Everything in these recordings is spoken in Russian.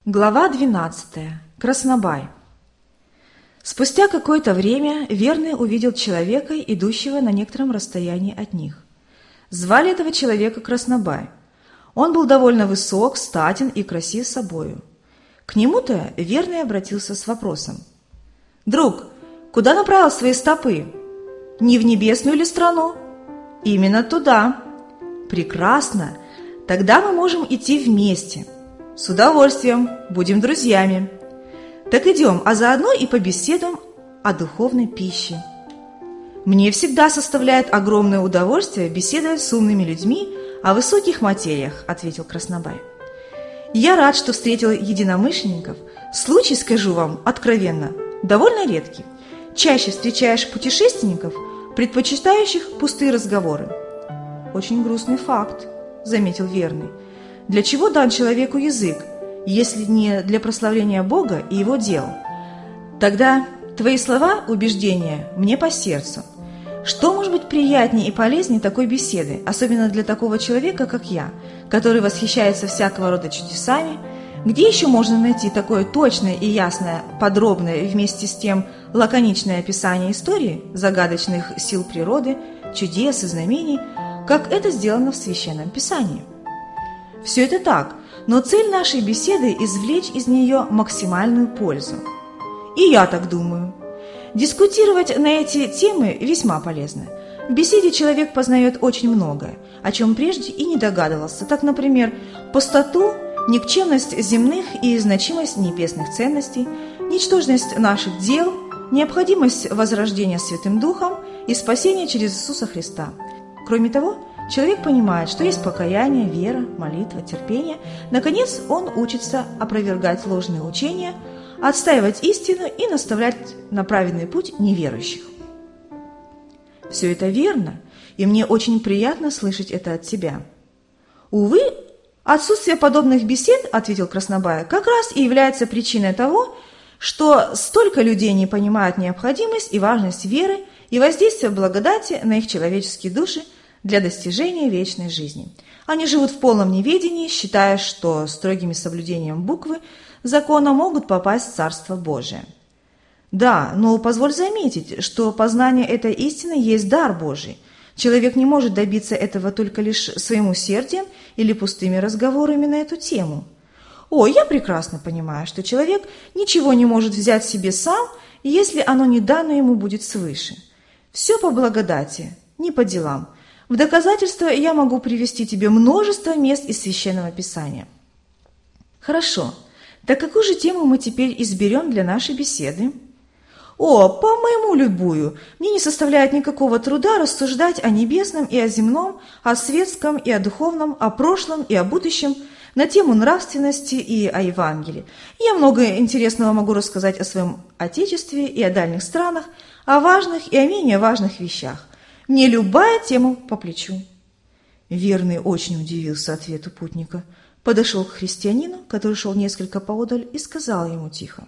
Глава 12. Краснобай. Спустя какое-то время Верный увидел человека, идущего на некотором расстоянии от них. Звали этого человека Краснобай. Он был довольно высок, статен и красив собою. К нему-то Верный обратился с вопросом: «Друг, куда направил свои стопы? Не в небесную ли страну?» «Именно туда». «Прекрасно, тогда мы можем идти вместе». «С удовольствием, будем друзьями». «Так идем, а заодно и побеседуем о духовной пище». «Мне всегда составляет огромное удовольствие беседовать с умными людьми о высоких материях», — ответил Краснобай. «Я рад, что встретил единомышленников. Случай, скажу вам откровенно, довольно редкий. Чаще встречаешь путешественников, предпочитающих пустые разговоры». «Очень грустный факт», — заметил Верный. «Для чего дан человеку язык, если не для прославления Бога и Его дел? Тогда твои слова, убеждения мне по сердцу. Что может быть приятнее и полезнее такой беседы, особенно для такого человека, как я, который восхищается всякого рода чудесами? Где еще можно найти такое точное и ясное, подробное и вместе с тем лаконичное описание истории, загадочных сил природы, чудес и знамений, как это сделано в Священном Писании?» Все это так, но цель нашей беседы – извлечь из нее максимальную пользу. И я так думаю. Дискутировать на эти темы весьма полезно. В беседе человек познает очень многое, о чем прежде и не догадывался. Так, например, пустоту, никчемность земных и значимость небесных ценностей, ничтожность наших дел, необходимость возрождения Святым Духом и спасения через Иисуса Христа. Кроме того, человек понимает, что есть покаяние, вера, молитва, терпение. Наконец, он учится опровергать ложные учения, отстаивать истину и наставлять на праведный путь неверующих. Все это верно, и мне очень приятно слышать это от тебя. Увы, отсутствие подобных бесед, ответил Краснобай, как раз и является причиной того, что столько людей не понимают необходимость и важность веры и воздействия благодати на их человеческие души для достижения вечной жизни. Они живут в полном неведении, считая, что строгим соблюдением буквы закона могут попасть в Царство Божие. Да, но позволь заметить, что познание этой истины есть дар Божий. Человек не может добиться этого только лишь своим усердием или пустыми разговорами на эту тему. О, я прекрасно понимаю, что человек ничего не может взять себе сам, если оно не дано ему будет свыше. Все по благодати, не по делам. В доказательство я могу привести тебе множество мест из Священного Писания. Хорошо, так какую же тему мы теперь изберем для нашей беседы? О, по-моему, любую. Мне не составляет никакого труда рассуждать о небесном и о земном, о светском и о духовном, о прошлом и о будущем, на тему нравственности и о Евангелии. Я много интересного могу рассказать о своем Отечестве и о дальних странах, о важных и о менее важных вещах. Мне любая тема по плечу». Верный очень удивился ответу путника, подошел к христианину, который шел несколько поодаль, и сказал ему тихо: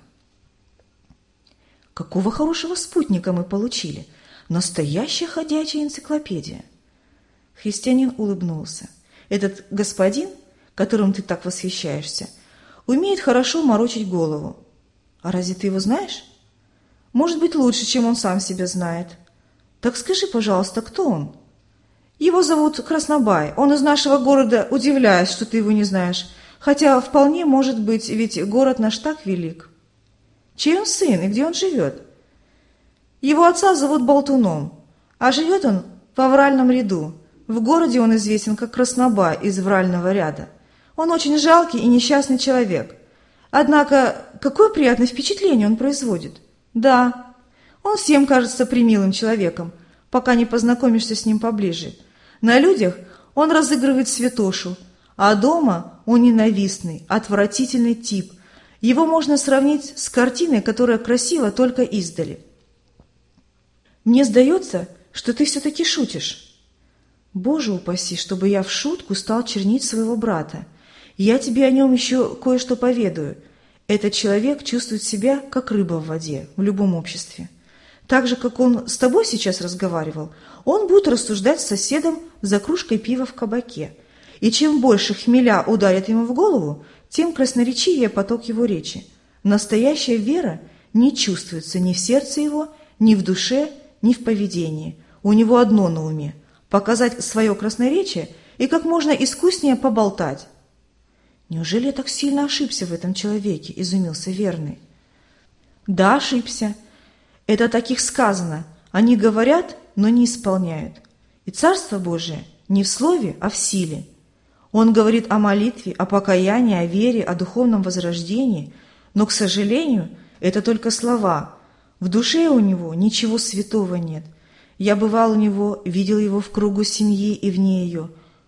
«Какого хорошего спутника мы получили! Настоящая ходячая энциклопедия!» Христианин улыбнулся. «Этот господин, которым ты так восхищаешься, умеет хорошо морочить голову. А разве ты его знаешь? Может быть, лучше, чем он сам себя знает. Так скажи, пожалуйста, кто он?» «Его зовут Краснобай. Он из нашего города. Удивляюсь, что ты его не знаешь. Хотя вполне может быть, ведь город наш так велик». «Чей он сын и где он живет?» «Его отца зовут Болтуном, а живет он во Вральном ряду. В городе он известен как Краснобай из Врального ряда. Он очень жалкий и несчастный человек. Однако, какое приятное впечатление он производит. Да, он всем кажется премилым человеком, пока не познакомишься с ним поближе. На людях он разыгрывает святошу, а дома он ненавистный, отвратительный тип. Его можно сравнить с картиной, которая красива только издали». «Мне сдается, что ты все-таки шутишь». «Боже упаси, чтобы я в шутку стал чернить своего брата. Я тебе о нем еще кое-что поведаю. Этот человек чувствует себя, как рыба в воде, в любом обществе. Так же, как он с тобой сейчас разговаривал, он будет рассуждать с соседом за кружкой пива в кабаке. И чем больше хмеля ударит ему в голову, тем красноречивее поток его речи. Настоящая вера не чувствуется ни в сердце его, ни в душе, ни в поведении. У него одно на уме – показать свое красноречие и как можно искуснее поболтать. «Неужели я так сильно ошибся в этом человеке?» – изумился верный. «Да, ошибся. Это о таких сказано. Они говорят, но не исполняют. И Царство Божие не в слове, а в силе. Он говорит о молитве, о покаянии, о вере, о духовном возрождении, но, к сожалению, это только слова. В душе у него ничего святого нет. Я бывал у него, видел его в кругу семьи и вне ее.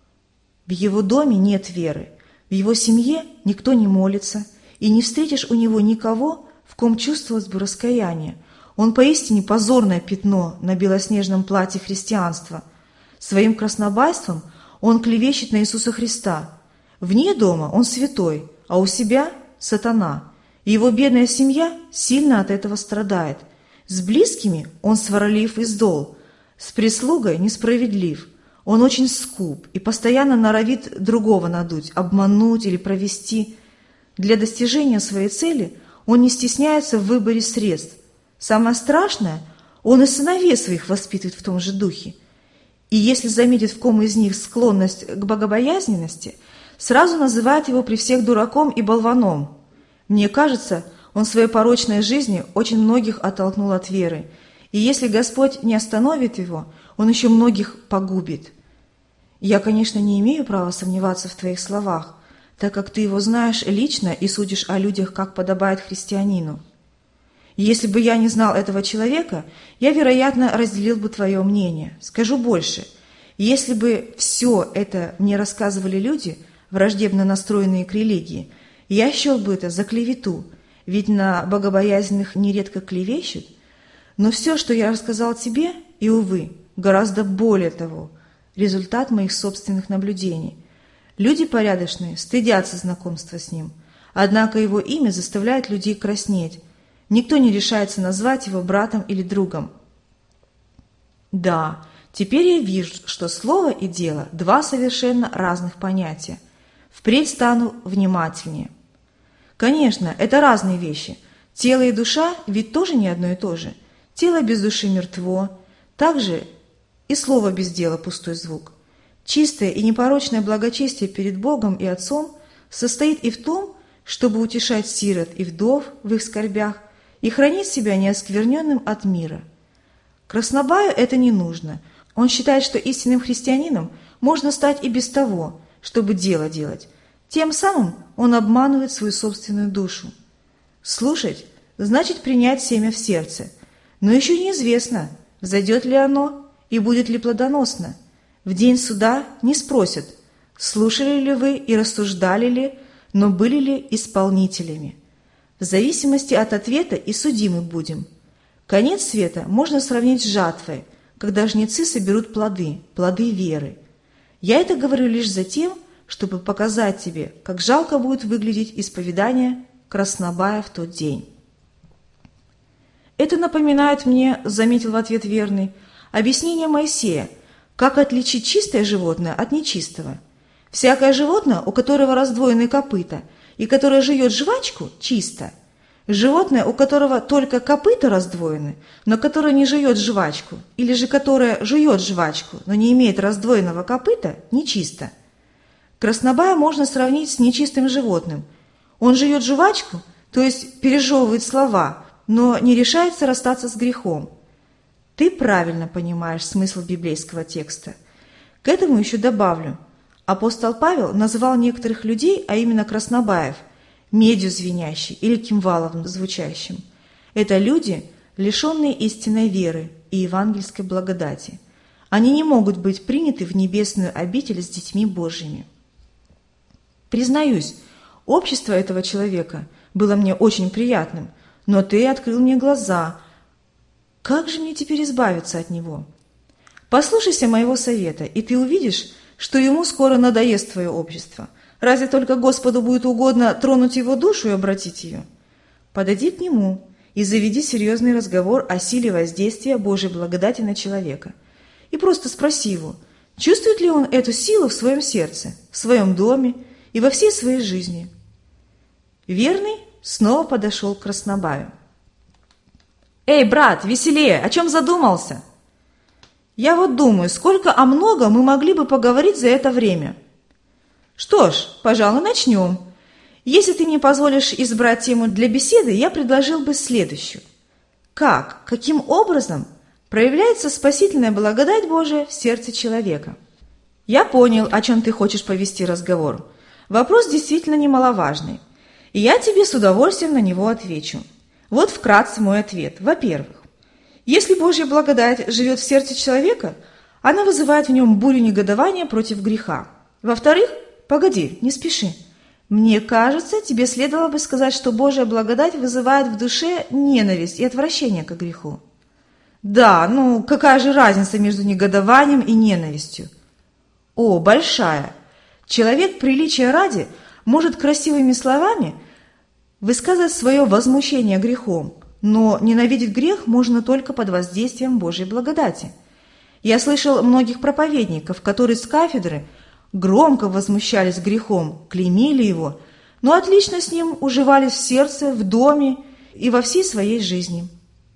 В его доме нет веры, в его семье никто не молится, и не встретишь у него никого, в ком чувствовалось бы раскаяние. Он поистине позорное пятно на белоснежном платье христианства. Своим краснобайством он клевещет на Иисуса Христа. Вне дома он святой, а у себя – сатана. И его бедная семья сильно от этого страдает. С близкими он сварлив и зол, с прислугой несправедлив. Он очень скуп и постоянно норовит другого надуть, обмануть или провести. Для достижения своей цели он не стесняется в выборе средств. Самое страшное, он и сыновей своих воспитывает в том же духе. И если заметит в ком из них склонность к богобоязненности, сразу называет его при всех дураком и болваном. Мне кажется, он в своей порочной жизни очень многих оттолкнул от веры, и если Господь не остановит его, он еще многих погубит. Я, конечно, не имею права сомневаться в твоих словах, так как ты его знаешь лично и судишь о людях, как подобает христианину. Если бы я не знал этого человека, я, вероятно, разделил бы твое мнение. Скажу больше. Если бы все это мне рассказывали люди, враждебно настроенные к религии, я счел бы это за клевету, ведь на богобоязненных нередко клевещут. Но все, что я рассказал тебе, и, увы, гораздо более того, результат моих собственных наблюдений. Люди порядочные стыдятся знакомства с ним, однако его имя заставляет людей краснеть. Никто не решается назвать его братом или другом. Да, теперь я вижу, что слово и дело – два совершенно разных понятия. Впредь стану внимательнее. Конечно, это разные вещи. Тело и душа ведь тоже не одно и то же. Тело без души мертво, также и слово без дела – пустой звук. Чистое и непорочное благочестие перед Богом и Отцом состоит и в том, чтобы утешать сирот и вдов в их скорбях и хранить себя неоскверненным от мира. Краснобаю это не нужно. Он считает, что истинным христианином можно стать и без того, чтобы дело делать. Тем самым он обманывает свою собственную душу. Слушать – значит принять семя в сердце, но еще неизвестно, взойдет ли оно и будет ли плодоносно. В день суда не спросят, слушали ли вы и рассуждали ли, но были ли исполнителями. В зависимости от ответа и судимы будем. Конец света можно сравнить с жатвой, когда жнецы соберут плоды веры. Я это говорю лишь за тем, чтобы показать тебе, как жалко будет выглядеть исповедание краснобая в тот день. Это напоминает мне, заметил в ответ верный, объяснение Моисея, как отличить чистое животное от нечистого. Всякое животное, у которого раздвоены копыта, и которое жует жвачку, чисто. Животное, у которого только копыта раздвоены, но которое не жует жвачку, или же которое жует жвачку, но не имеет раздвоенного копыта, нечисто. Краснобая можно сравнить с нечистым животным. Он жует жвачку, то есть пережевывает слова, но не решается расстаться с грехом. Ты правильно понимаешь смысл библейского текста. К этому еще добавлю. Апостол Павел называл некоторых людей, а именно краснобаев, медью звенящей или кимвалом звучащим. Это люди, лишенные истинной веры и евангельской благодати. Они не могут быть приняты в небесную обитель с детьми Божьими. Признаюсь, общество этого человека было мне очень приятным, но ты открыл мне глаза. Как же мне теперь избавиться от него? Послушайся моего совета, и ты увидишь, что ему скоро надоест твое общество. Разве только Господу будет угодно тронуть его душу и обратить ее? Подойди к нему и заведи серьезный разговор о силе воздействия Божьей благодати на человека. И просто спроси его, чувствует ли он эту силу в своем сердце, в своем доме и во всей своей жизни. Верный снова подошел к Краснобаю. «Эй, брат, веселее! О чем задумался?» «Я вот думаю, сколько о многом мы могли бы поговорить за это время». «Что ж, пожалуй, начнем. Если ты не позволишь избрать тему для беседы, я предложил бы следующую. Каким образом проявляется спасительная благодать Божия в сердце человека?» «Я понял, о чем ты хочешь повести разговор. Вопрос действительно немаловажный, и я тебе с удовольствием на него отвечу. Вот вкратце мой ответ. Во-первых, если Божья благодать живет в сердце человека, она вызывает в нем бурю негодования против греха. Во-вторых, погоди, не спеши. Мне кажется, тебе следовало бы сказать, что Божья благодать вызывает в душе ненависть и отвращение к греху. Да, какая же разница между негодованием и ненавистью? О, большая! Человек приличия ради может красивыми словами высказать свое возмущение грехом, но ненавидеть грех можно только под воздействием Божьей благодати. Я слышал многих проповедников, которые с кафедры громко возмущались грехом, клеймили его, но отлично с ним уживались в сердце, в доме и во всей своей жизни.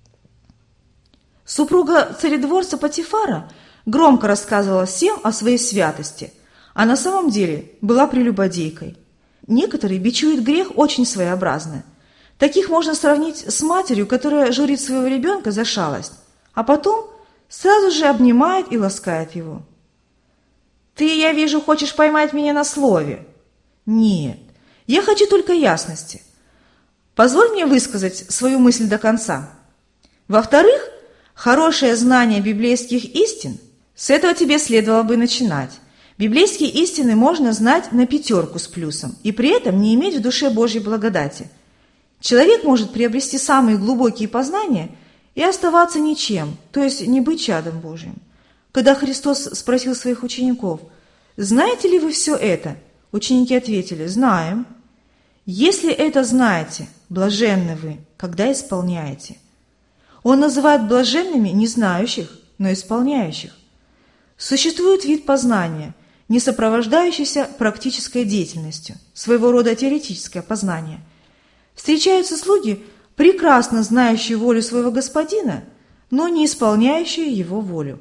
Супруга царедворца Патифара громко рассказывала всем о своей святости, а на самом деле была прелюбодейкой. Некоторые бичуют грех очень своеобразно. Таких можно сравнить с матерью, которая журит своего ребенка за шалость, а потом сразу же обнимает и ласкает его. «Ты, я вижу, хочешь поймать меня на слове». «Нет, я хочу только ясности. Позволь мне высказать свою мысль до конца. Во-вторых, хорошее знание библейских истин, с этого тебе следовало бы начинать. Библейские истины можно знать на 5 с плюсом и при этом не иметь в душе Божьей благодати. Человек может приобрести самые глубокие познания и оставаться ничем, то есть не быть чадом Божьим. Когда Христос спросил своих учеников: «Знаете ли вы все это?» Ученики ответили: «Знаем». «Если это знаете, блаженны вы, когда исполняете». Он называет блаженными не знающих, но исполняющих. Существует вид познания, не сопровождающийся практической деятельностью, своего рода теоретическое познание. Встречаются слуги, прекрасно знающие волю своего господина, но не исполняющие его волю.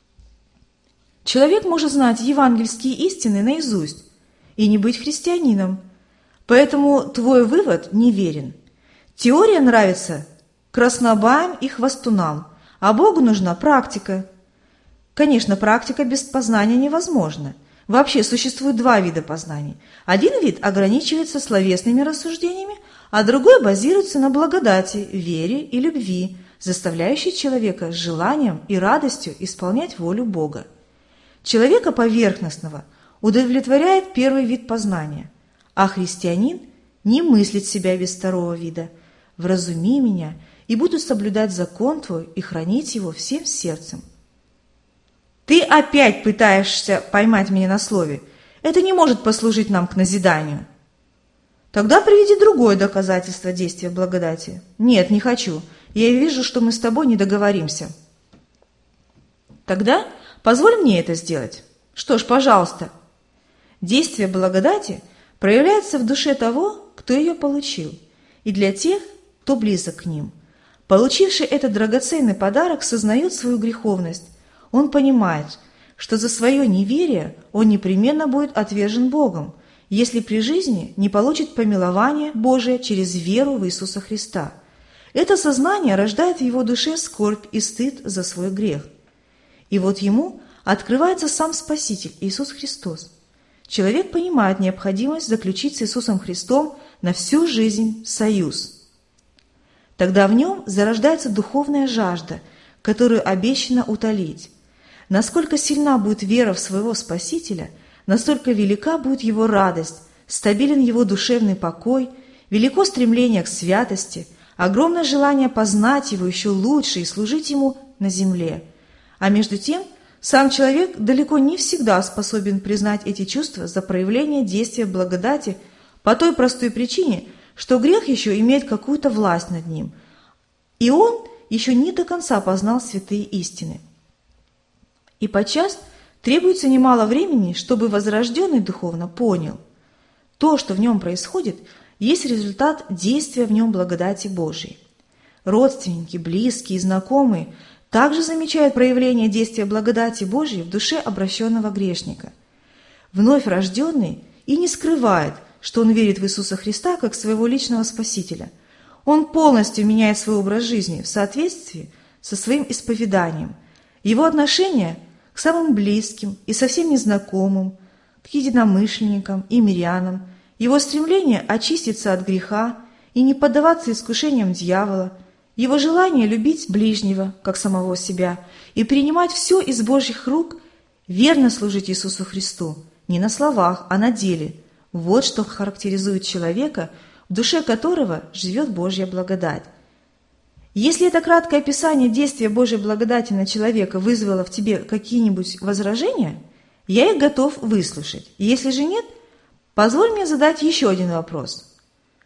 Человек может знать евангельские истины наизусть и не быть христианином, поэтому твой вывод неверен. Теория нравится краснобаям и хвастунам, а Богу нужна практика. Конечно, практика без познания невозможна. Вообще существует 2 вида познаний. Один вид ограничивается словесными рассуждениями, а другой базируется на благодати, вере и любви, заставляющей человека с желанием и радостью исполнять волю Бога. Человека поверхностного удовлетворяет первый вид познания, а христианин не мыслит себя без второго вида. «Вразуми меня, и буду соблюдать закон твой и хранить его всем сердцем». Ты опять пытаешься поймать меня на слове. Это не может послужить нам к назиданию. Тогда приведи другое доказательство действия благодати. Нет, не хочу. Я вижу, что мы с тобой не договоримся. Тогда позволь мне это сделать. Что ж, пожалуйста. Действие благодати проявляется в душе того, кто ее получил, и для тех, кто близок к ним. Получивший этот драгоценный подарок сознает свою греховность. Он понимает, что за свое неверие он непременно будет отвержен Богом, если при жизни не получит помилование Божие через веру в Иисуса Христа. Это сознание рождает в его душе скорбь и стыд за свой грех. И вот ему открывается сам Спаситель Иисус Христос. Человек понимает необходимость заключить с Иисусом Христом на всю жизнь союз. Тогда в нем зарождается духовная жажда, которую обещано утолить. Насколько сильна будет вера в своего Спасителя, настолько велика будет его радость, стабилен его душевный покой, велико стремление к святости, огромное желание познать его еще лучше и служить ему на земле. А между тем, сам человек далеко не всегда способен признать эти чувства за проявление действия благодати по той простой причине, что грех еще имеет какую-то власть над ним, и он еще не до конца познал святые истины. И подчас требуется немало времени, чтобы возрожденный духовно понял: то, что в нем происходит, есть результат действия в нем благодати Божией. Родственники, близкие и знакомые также замечают проявление действия благодати Божией в душе обращенного грешника. Вновь рожденный и не скрывает, что он верит в Иисуса Христа как своего личного Спасителя. Он полностью меняет свой образ жизни в соответствии со своим исповеданием. Его отношение к самым близким и совсем незнакомым, к единомышленникам и мирянам, его стремление очиститься от греха и не поддаваться искушениям дьявола, его желание любить ближнего, как самого себя, и принимать все из Божьих рук, верно служить Иисусу Христу, не на словах, а на деле. Вот что характеризует человека, в душе которого живет Божья благодать. Если это краткое описание действия Божьей благодати на человека вызвало в тебе какие-нибудь возражения, я их готов выслушать. Если же нет, позволь мне задать еще один вопрос.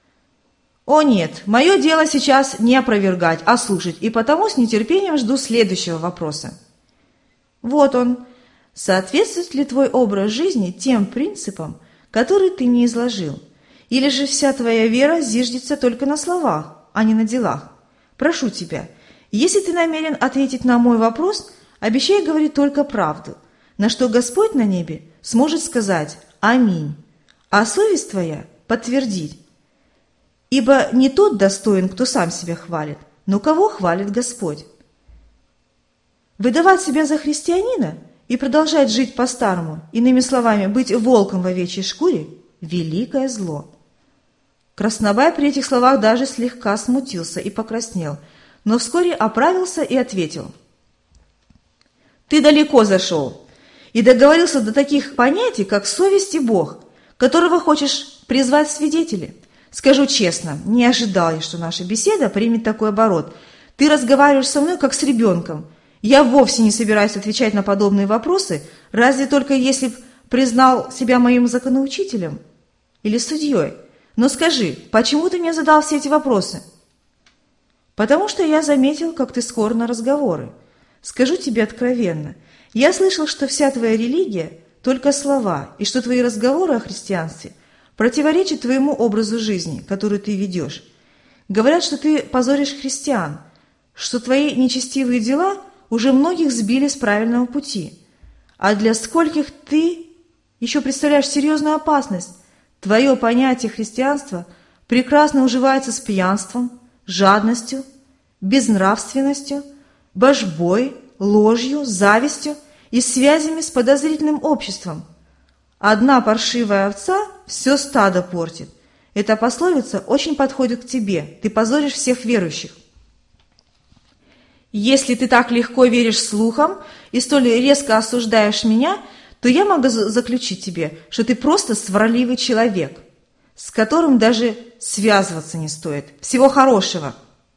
О нет, мое дело сейчас не опровергать, а слушать, и потому с нетерпением жду следующего вопроса. Вот он. Соответствует ли твой образ жизни тем принципам, которые ты мне изложил? Или же вся твоя вера зиждется только на словах, а не на делах? Прошу тебя, если ты намерен ответить на мой вопрос, обещай говорить только правду, на что Господь на небе сможет сказать «Аминь», а совесть твоя подтвердить. Ибо не тот достоин, кто сам себя хвалит, но кого хвалит Господь. Выдавать себя за христианина и продолжать жить по-старому, иными словами, быть волком в овечьей шкуре – великое зло. Краснобай при этих словах даже слегка смутился и покраснел, но вскоре оправился и ответил. «Ты далеко зашел и договорился до таких понятий, как совесть и Бог, которого хочешь призвать в свидетели. Скажу честно, не ожидал я, что наша беседа примет такой оборот. Ты разговариваешь со мной, как с ребенком. Я вовсе не собираюсь отвечать на подобные вопросы, разве только если б признал себя моим законоучителем или судьей. Но скажи, почему ты мне задал все эти вопросы?» «Потому что я заметил, как ты скор на разговоры. Скажу тебе откровенно, я слышал, что вся твоя религия – только слова, и что твои разговоры о христианстве противоречат твоему образу жизни, который ты ведешь. Говорят, что ты позоришь христиан, что твои нечестивые дела уже многих сбили с правильного пути. А для скольких ты еще представляешь серьезную опасность. Твое понятие христианства прекрасно уживается с пьянством, жадностью, безнравственностью, божбой, ложью, завистью и связями с подозрительным обществом. Одна паршивая овца все стадо портит. Эта пословица очень подходит к тебе. Ты позоришь всех верующих. Если ты так легко веришь слухам и столь резко осуждаешь меня, то я могу заключить тебе, что ты просто сварливый человек, с которым даже связываться не стоит. Всего хорошего.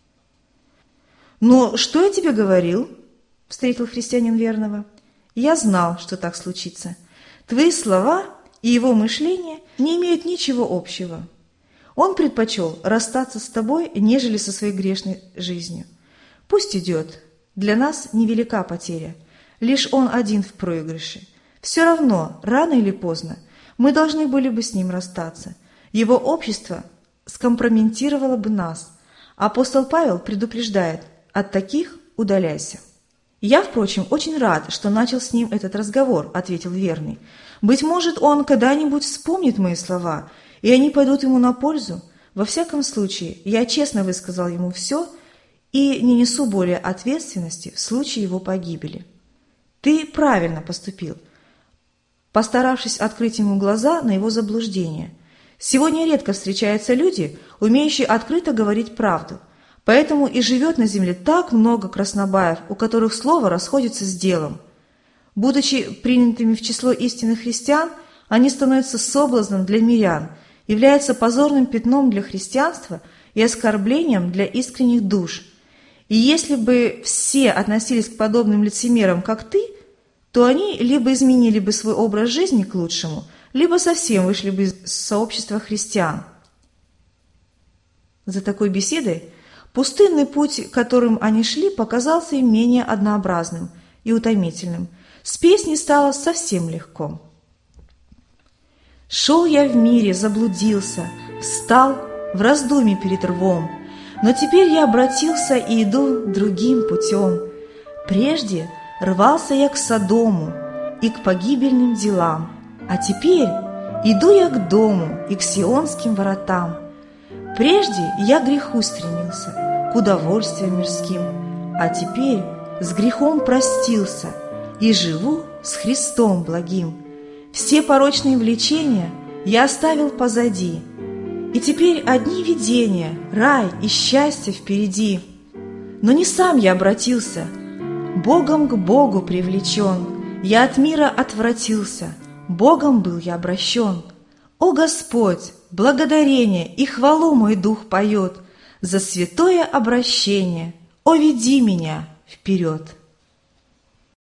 «Но что я тебе говорил?» – встретил христианин верного. «Я знал, что так случится. Твои слова и его мышление не имеют ничего общего. Он предпочел расстаться с тобой, нежели со своей грешной жизнью. Пусть идет. Для нас невелика потеря. Лишь он один в проигрыше. Все равно, рано или поздно, мы должны были бы с ним расстаться. Его общество скомпрометировало бы нас. Апостол Павел предупреждает: от таких удаляйся». «Я, впрочем, очень рад, что начал с ним этот разговор», — ответил верный. «Быть может, он когда-нибудь вспомнит мои слова, и они пойдут ему на пользу. Во всяком случае, я честно высказал ему все и не несу более ответственности в случае его погибели. Ты правильно поступил, постаравшись открыть ему глаза на его заблуждение. Сегодня редко встречаются люди, умеющие открыто говорить правду. Поэтому и живет на земле так много краснобаев, у которых слово расходится с делом. Будучи принятыми в число истинных христиан, они становятся соблазном для мирян, являются позорным пятном для христианства и оскорблением для искренних душ. И если бы все относились к подобным лицемерам, как ты, то они либо изменили бы свой образ жизни к лучшему, либо совсем вышли бы из сообщества христиан. За такой беседой пустынный путь, которым они шли, показался им менее однообразным и утомительным. С песней стало совсем легко. «Шел я в мире, заблудился, встал в раздумье перед рвом, но теперь я обратился и иду другим путем. Прежде рвался я к Содому и к погибельным делам, а теперь иду я к дому и к сионским воротам. Прежде я к греху стремился, к удовольствиям мирским, а теперь с грехом простился и живу с Христом благим. Все порочные влечения я оставил позади, и теперь одни видения, рай и счастье впереди. Но не сам я обратился, Богом к Богу привлечен, я от мира отвратился, Богом был я обращен. О Господь, благодарение и хвалу мой дух поет за святое обращение, о, веди меня вперед.